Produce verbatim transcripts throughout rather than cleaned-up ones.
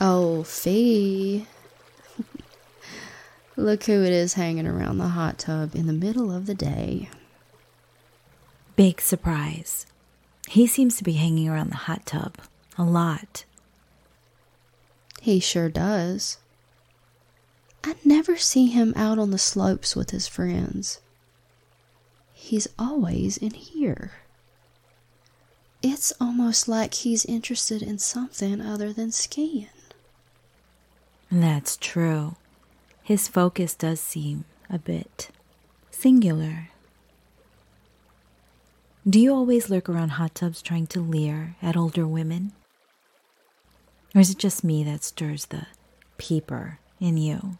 Oh, Fee. Look who it is hanging around the hot tub in the middle of the day. Big surprise. He seems to be hanging around the hot tub a lot. He sure does. I never see him out on the slopes with his friends. He's always in here. It's almost like he's interested in something other than skiing. That's true. His focus does seem a bit singular. Do you always lurk around hot tubs trying to leer at older women? Or is it just me that stirs the peeper in you?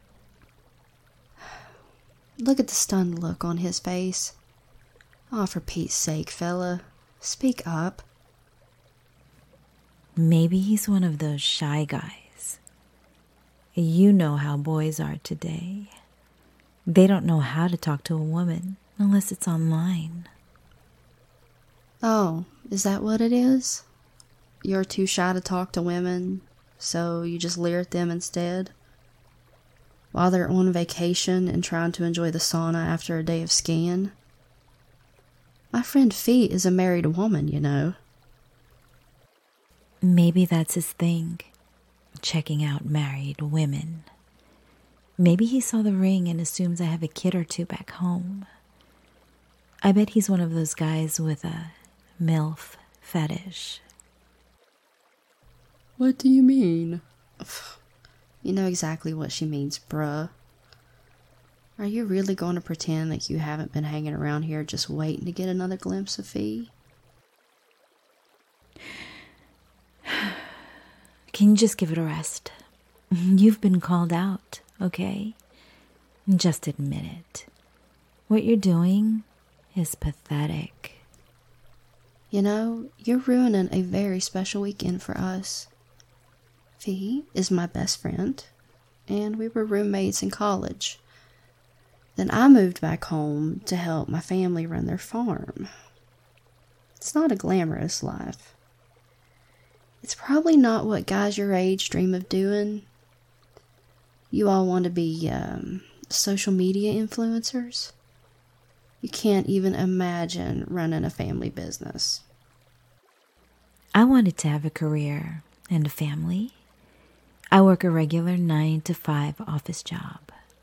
Look at the stunned look on his face. Oh, for Pete's sake, fella. Speak up. Maybe he's one of those shy guys. You know how boys are today. They don't know how to talk to a woman unless it's online. Oh, is that what it is? You're too shy to talk to women, so you just leer at them instead? While they're on vacation and trying to enjoy the sauna after a day of skiing? My friend Fee is a married woman, you know. Maybe that's his thing, checking out married women. Maybe he saw the ring and assumes I have a kid or two back home. I bet he's one of those guys with a MILF fetish. What do you mean? You know exactly what she means, bruh. Are you really going to pretend like you haven't been hanging around here just waiting to get another glimpse of Fee? Can you just give it a rest? You've been called out, okay? Just admit it. What you're doing is pathetic. You know, you're ruining a very special weekend for us. Fee is my best friend, and we were roommates in college. Then I moved back home to help my family run their farm. It's not a glamorous life. It's probably not what guys your age dream of doing. You all want to be um, social media influencers. You can't even imagine running a family business. I wanted to have a career and a family. I work a regular nine to five office job.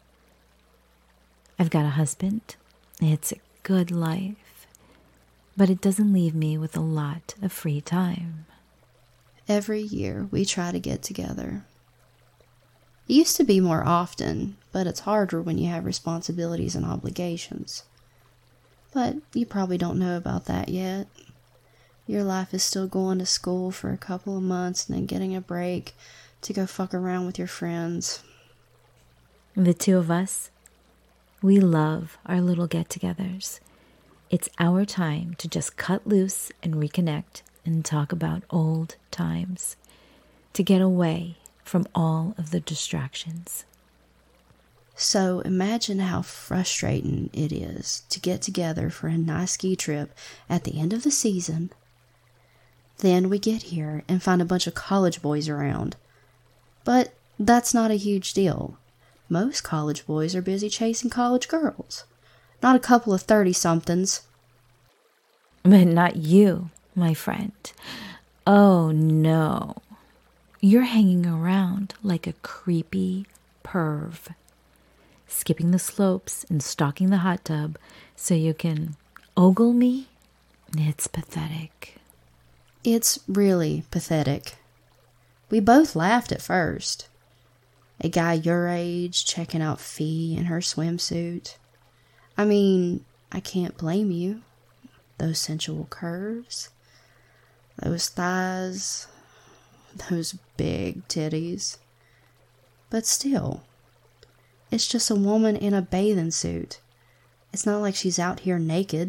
I've got a husband. It's a good life, but it doesn't leave me with a lot of free time. Every year we try to get together. It used to be more often, but it's harder when you have responsibilities and obligations. But you probably don't know about that yet. Your life is still going to school for a couple of months and then getting a break to go fuck around with your friends. The two of us, we love our little get-togethers. It's our time to just cut loose and reconnect and talk about old times, to get away from all of the distractions. So imagine how frustrating it is to get together for a nice ski trip at the end of the season. Then we get here and find a bunch of college boys around. But that's not a huge deal. Most college boys are busy chasing college girls, not a couple of thirty-somethings. But not you, my friend. Oh no. You're hanging around like a creepy perv, skipping the slopes and stalking the hot tub so you can ogle me? It's pathetic. It's really pathetic. We both laughed at first. A guy your age checking out Fee in her swimsuit. I mean, I can't blame you. Those sensual curves, those thighs, those big titties. But still, it's just a woman in a bathing suit. It's not like she's out here naked.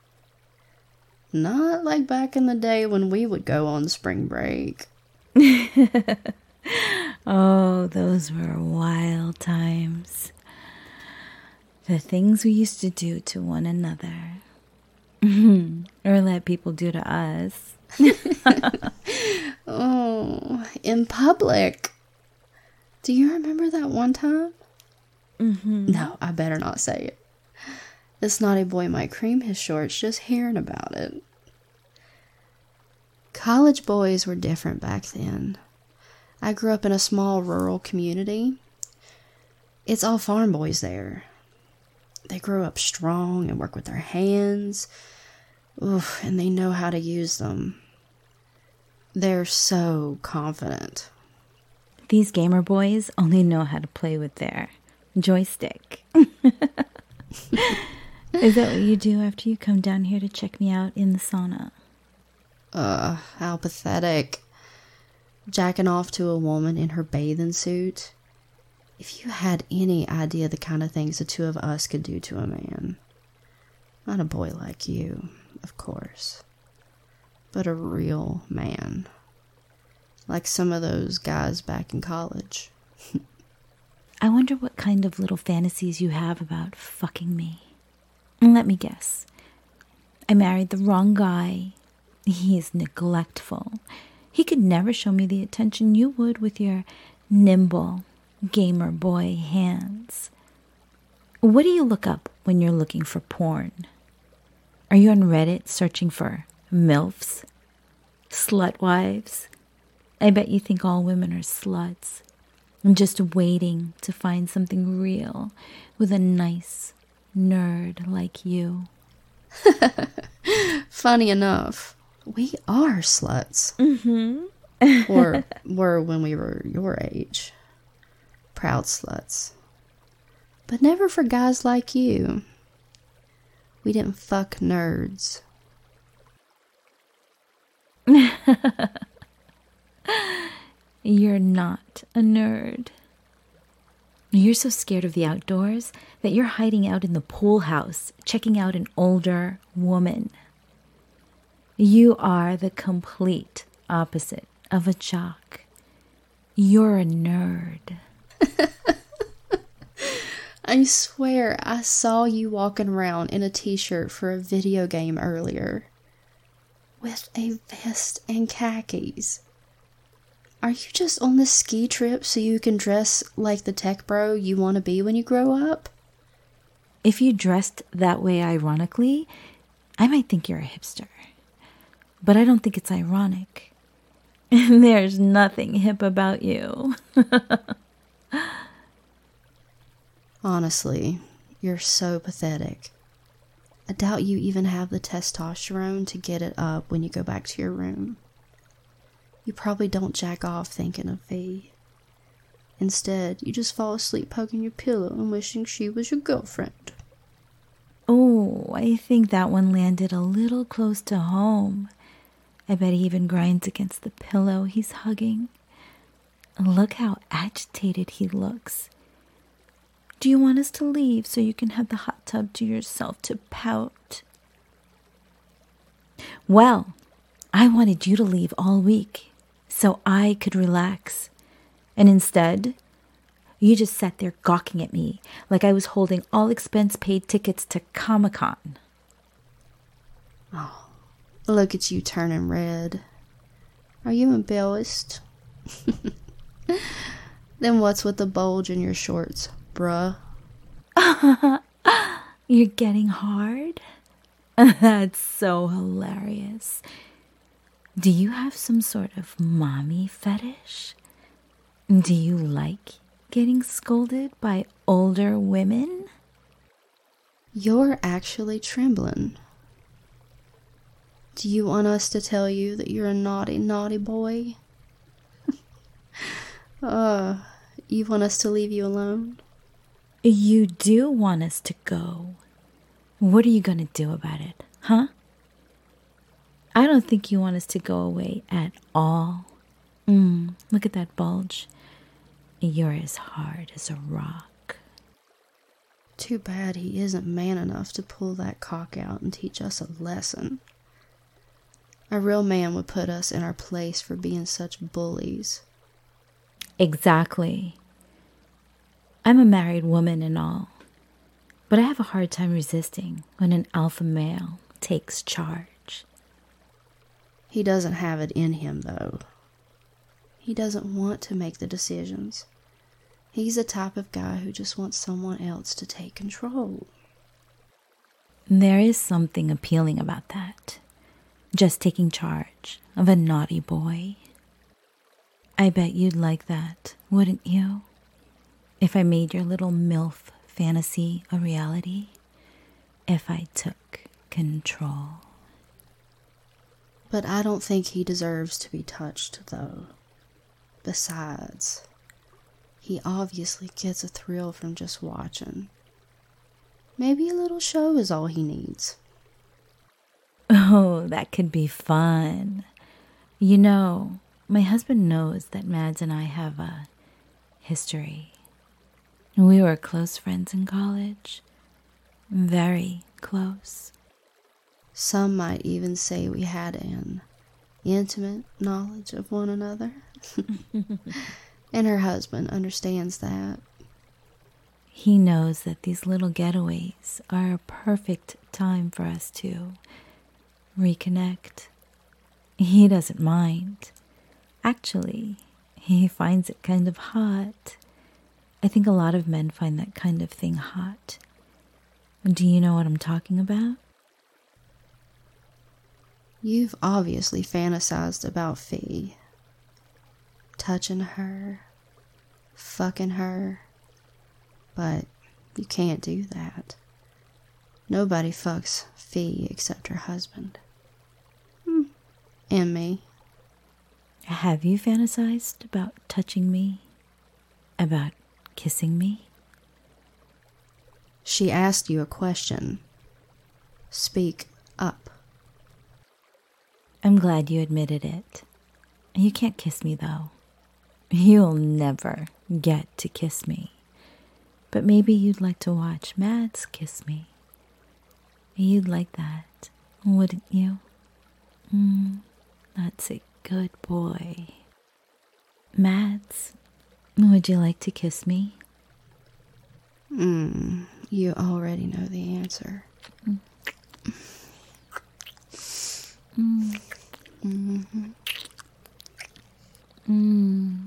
Not like back in the day when we would go on spring break. Oh, those were wild times. The things we used to do to one another. Or let people do to us. Oh, in public. Do you remember that one time? Mm-hmm. No, I better not say it. This naughty boy might cream his shorts just hearing about it. College boys were different back then. I grew up in a small rural community. It's all farm boys there. They grow up strong and work with their hands. Oof, and they know how to use them. They're so confident. These gamer boys only know how to play with their joystick. Is that what you do after you come down here to check me out in the sauna? Ugh, how pathetic. Jacking off to a woman in her bathing suit. If you had any idea the kind of things the two of us could do to a man. Not a boy like you, of course. But a real man. Like some of those guys back in college. I wonder what kind of little fantasies you have about fucking me. Let me guess. I married the wrong guy. He is neglectful. He could never show me the attention you would with your nimble gamer boy hands. What do you look up when you're looking for porn? Are you on Reddit searching for MILFs? Slut wives? I bet you think all women are sluts. I'm just waiting to find something real with a nice nerd like you. Funny enough, we are sluts. Mm-hmm. Or were when we were your age. Proud sluts. But never for guys like you. We didn't fuck nerds. You're not a nerd. You're so scared of the outdoors that you're hiding out in the pool house, checking out an older woman. You are the complete opposite of a jock. You're a nerd. I swear I saw you walking around in a t-shirt for a video game earlier. With a vest and khakis. Are you just on this ski trip so you can dress like the tech bro you want to be when you grow up? If you dressed that way ironically, I might think you're a hipster. But I don't think it's ironic. There's nothing hip about you. Honestly, you're so pathetic. I doubt you even have the testosterone to get it up when you go back to your room. You probably don't jack off thinking of V. Instead, you just fall asleep poking your pillow and wishing she was your girlfriend. Oh, I think that one landed a little close to home. I bet he even grinds against the pillow he's hugging. Look how agitated he looks. Do you want us to leave so you can have the hot tub to yourself to pout? Well, I wanted you to leave all week so I could relax. And instead, you just sat there gawking at me like I was holding all expense-paid tickets to Comic-Con. Oh, look at you turning red. Are you embarrassed? Then what's with the bulge in your shorts, bruh? You're getting hard? That's so hilarious. Do you have some sort of mommy fetish? Do you like getting scolded by older women? You're actually trembling. Do you want us to tell you that you're a naughty, naughty boy? uh, you want us to leave you alone? You do want us to go. What are you going to do about it, huh? I don't think you want us to go away at all. Mm, look at that bulge. You're as hard as a rock. Too bad he isn't man enough to pull that cock out and teach us a lesson. A real man would put us in our place for being such bullies. Exactly. I'm a married woman and all, but I have a hard time resisting when an alpha male takes charge. He doesn't have it in him, though. He doesn't want to make the decisions. He's the type of guy who just wants someone else to take control. There is something appealing about that. Just taking charge of a naughty boy. I bet you'd like that, wouldn't you? If I made your little MILF fantasy a reality. If I took control. But I don't think he deserves to be touched, though. Besides, he obviously gets a thrill from just watching. Maybe a little show is all he needs. Oh, that could be fun. You know, my husband knows that Mads and I have a history. We were close friends in college. Very close. Some might even say we had an intimate knowledge of one another. And her husband understands that. He knows that these little getaways are a perfect time for us to reconnect. He doesn't mind. Actually, he finds it kind of hot. I think a lot of men find that kind of thing hot. Do you know what I'm talking about? You've obviously fantasized about Fee. Touching her, fucking her, but you can't do that. Nobody fucks Fee except her husband. Hmm. And me. Have you fantasized about touching me? About kissing me? She asked you a question. Speak up. I'm glad you admitted it. You can't kiss me, though. You'll never get to kiss me. But maybe you'd like to watch Mads kiss me. You'd like that, wouldn't you? Mm, that's a good boy. Mads, would you like to kiss me? Hmm, you already know the answer. Mm. Mm. Mm-hmm. Mm.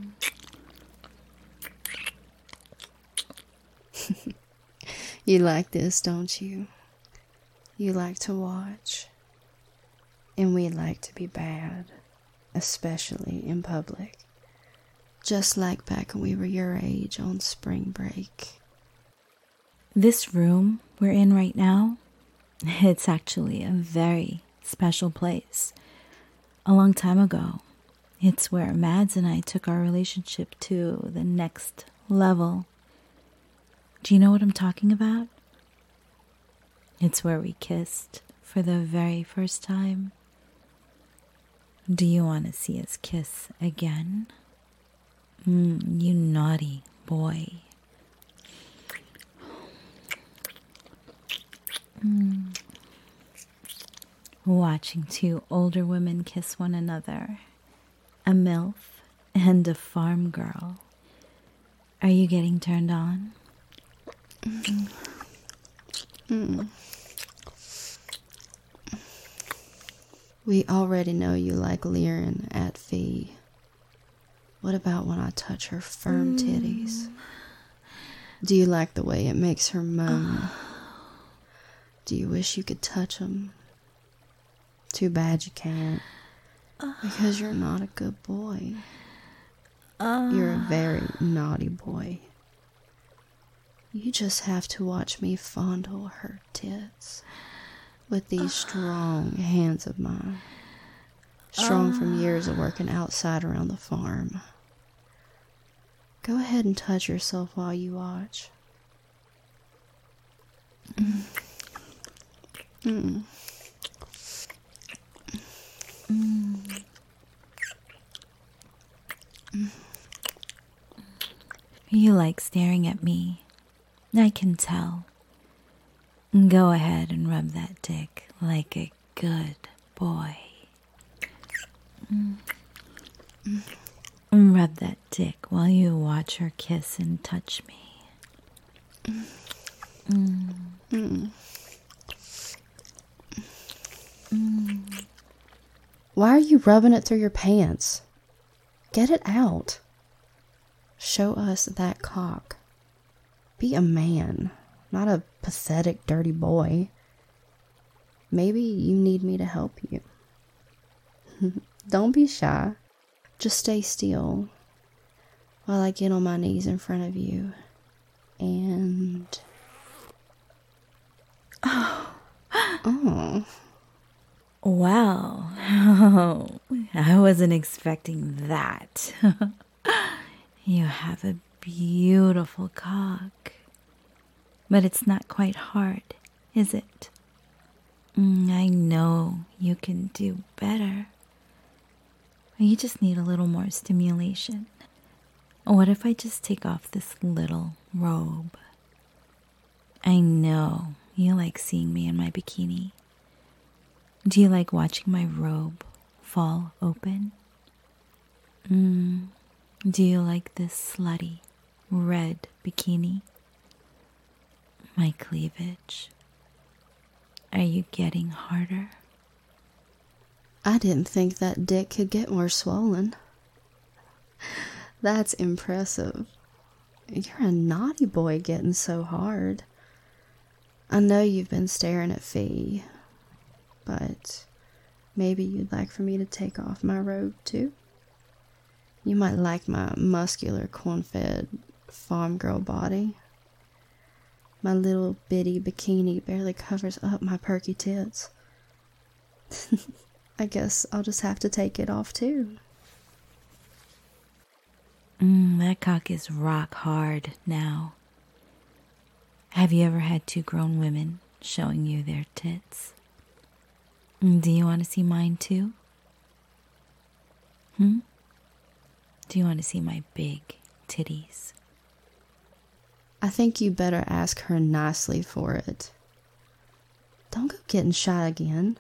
You like this, don't you? You like to watch. And we like to be bad, especially in public. Just like back when we were your age on spring break. This room we're in right now, it's actually a very special place. A long time ago, it's where Mads and I took our relationship to the next level. Do you know what I'm talking about? It's where we kissed for the very first time. Do you want to see us kiss again? Mm, you naughty boy. Mm. Watching two older women kiss one another, a MILF and a farm girl. Are you getting turned on? Mm. Mm. We already know you like leering at Fee. What about when I touch her firm titties? Mm. Do you like the way it makes her moan? Do you wish you could touch them? Too bad you can't. Because you're not a good boy. You're a very naughty boy. You just have to watch me fondle her tits with these strong hands of mine. Strong from years of working outside around the farm. Go ahead and touch yourself while you watch. Mm. Mm. Mm. You like staring at me. I can tell. Go ahead and rub that dick like a good boy. Mm. Mm. Rub that dick while you watch her kiss and touch me. Mm. Mm. Mm. Why are you rubbing it through your pants? Get it out. Show us that cock. Be a man, not a pathetic, dirty boy. Maybe you need me to help you. Don't be shy. Just stay still while I get on my knees in front of you. And... Oh. Oh. Wow. Oh, I wasn't expecting that. You have a beautiful cock. But it's not quite hard, is it? Mm, I know you can do better. You just need a little more stimulation. What if I just take off this little robe? I know you like seeing me in my bikini. Do you like watching my robe fall open? Mm. Do you like this slutty red bikini? My cleavage. Are you getting harder? I didn't think that dick could get more swollen. That's impressive. You're a naughty boy getting so hard. I know you've been staring at Fee, but maybe you'd like for me to take off my robe too? You might like my muscular, corn-fed farm girl body. My little bitty bikini barely covers up my perky tits. I guess I'll just have to take it off too. Mm, that cock is rock hard now. Have you ever had two grown women showing you their tits? Do you want to see mine too? Hmm? Do you want to see my big titties? I think you better ask her nicely for it. Don't go getting shy again.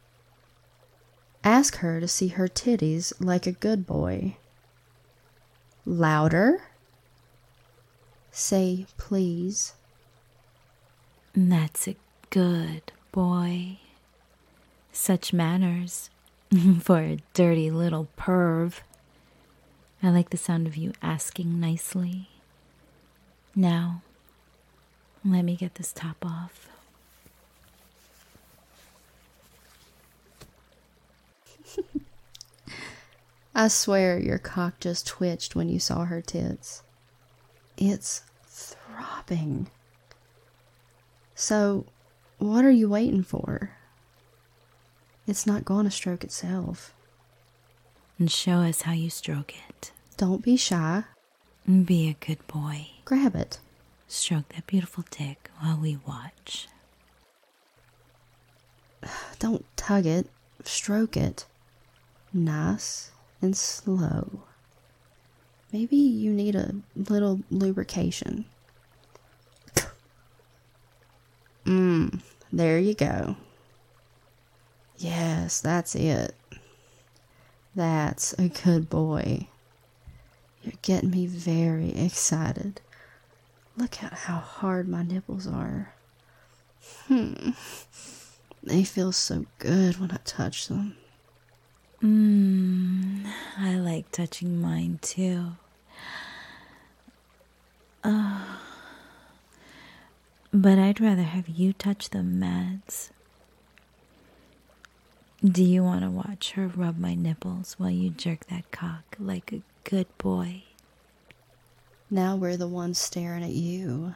Ask her to see her titties like a good boy. Louder. Say please. That's a good boy. Such manners for a dirty little perv. I like the sound of you asking nicely. Now, let me get this top off. I swear your cock just twitched when you saw her tits. It's throbbing. So, what are you waiting for? It's not going to stroke itself. And show us how you stroke it. Don't be shy. Be a good boy. Grab it. Stroke that beautiful dick while we watch. Don't tug it. Stroke it. Nice and slow. Maybe you need a little lubrication. Mmm, there you go. Yes, that's it. That's a good boy. You're getting me very excited. Look at how hard my nipples are. Hmm. They feel so good when I touch them. Mmm, I like touching mine too. Uh, but I'd rather have you touch them, Mads. Do you want to watch her rub my nipples while you jerk that cock like a good boy? Now we're the ones staring at you.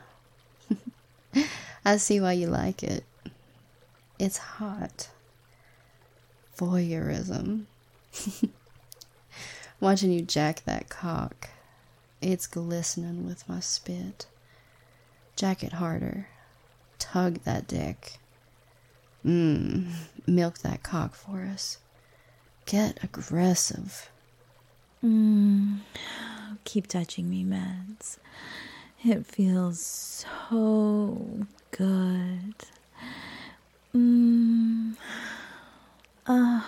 I see why you like it. It's hot. Voyeurism. Watching you jack that cock. It's glistening with my spit. Jack it harder. Tug that dick. Mmm. Milk that cock for us. Get aggressive. Mmm. Keep touching me, Mads. It feels so good. Mmm. Uh.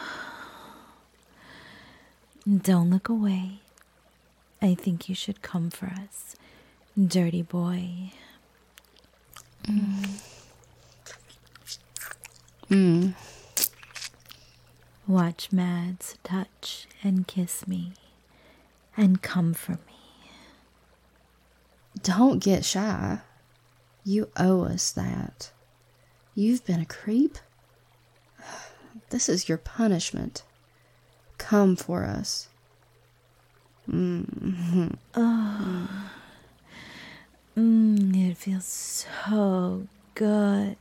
Don't look away. I think you should come for us, dirty boy. Mmm. Mmm. watch Mads touch and kiss me and come for me. Don't get shy. You owe us that. You've been a creep. This is your punishment. Come for us. Mm-hmm. Oh, mm, it feels so good.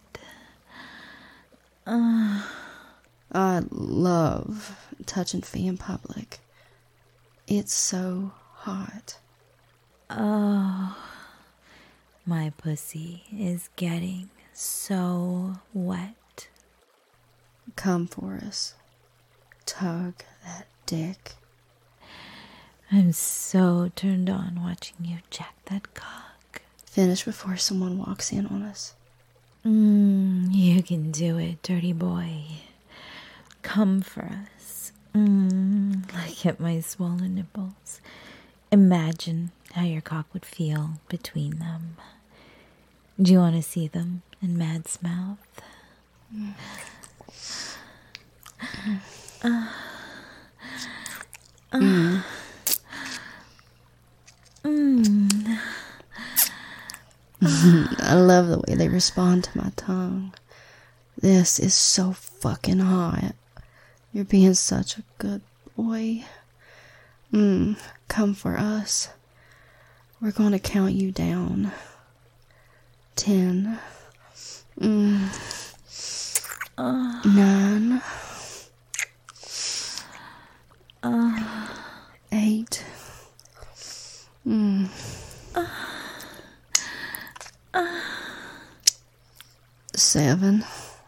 Uh. I love touching feet in public. It's so hot. Oh, my pussy is getting so wet. Come for us. Tug that dick. I'm so turned on watching you jack that cock. Finish before someone walks in on us. Mm, you can do it, dirty boy. Come for us. Mm, look at my swollen nipples. Imagine how your cock would feel between them. Do you want to see them in Mad's mouth? Mm. Uh, uh, mm. Mm. I love the way they respond to my tongue. This is so fucking hot. You're being such a good boy. Mm, come for us. We're going to count you down. Ten. Mm, uh, nine. Uh, eight. Mm. Uh, uh, Seven.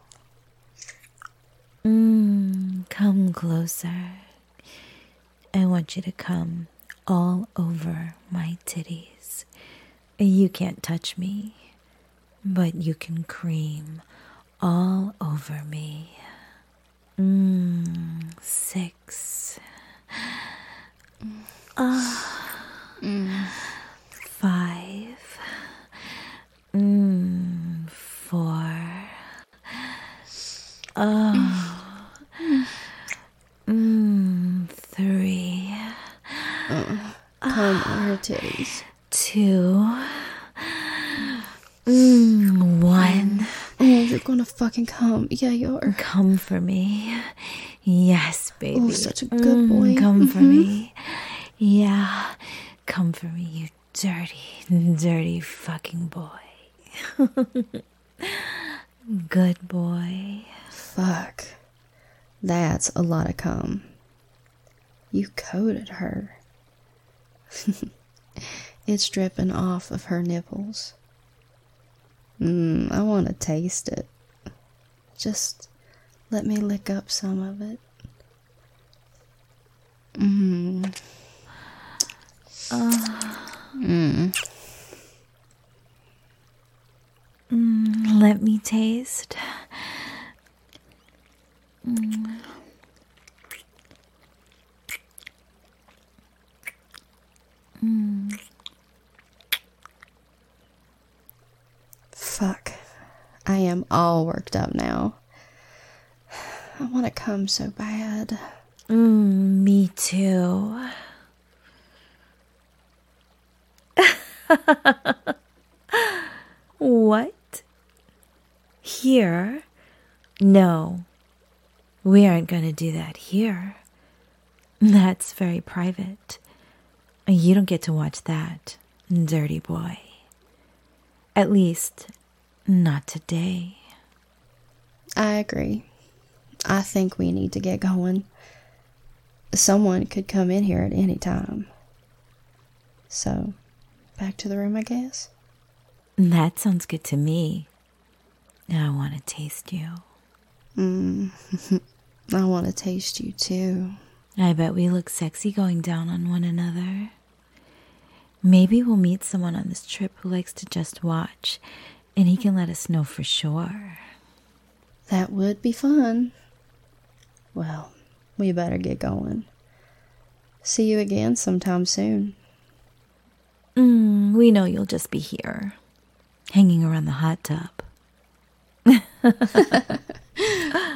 Mm, come closer. I want you to come all over my titties. You can't touch me, but you can cream all over me. Mm, six. Ah. Uh, mm. Five. Mm, four. Oh. Mm, three. Oh, come on her titties. Two. Mm, one. Oh, you're gonna fucking come. Yeah, you are. Come for me. Yes, baby. Oh, such a good boy. Mm, come mm-hmm. for me. Yeah. Come for me, you dirty, dirty fucking boy. Good boy. Fuck. That's a lot of cum. You coated her. It's dripping off of her nipples. Mmm, I want to taste it. Just let me lick up some of it. Mmm. Uh, mm. Mm, let me taste. Mm. Mm. Fuck. I am all worked up now. I want to come so bad. Mm, me too. What? Here? No. We aren't going to do that here. That's very private. You don't get to watch that, dirty boy. At least, not today. I agree. I think we need to get going. Someone could come in here at any time. So, back to the room, I guess? That sounds good to me. I want to taste you. Mm. I want to taste you too. I bet we look sexy going down on one another. Maybe we'll meet someone on this trip who likes to just watch, and he can let us know for sure. That would be fun. Well, we better get going. See you again sometime soon. Mm, we know you'll just be here, hanging around the hot tub.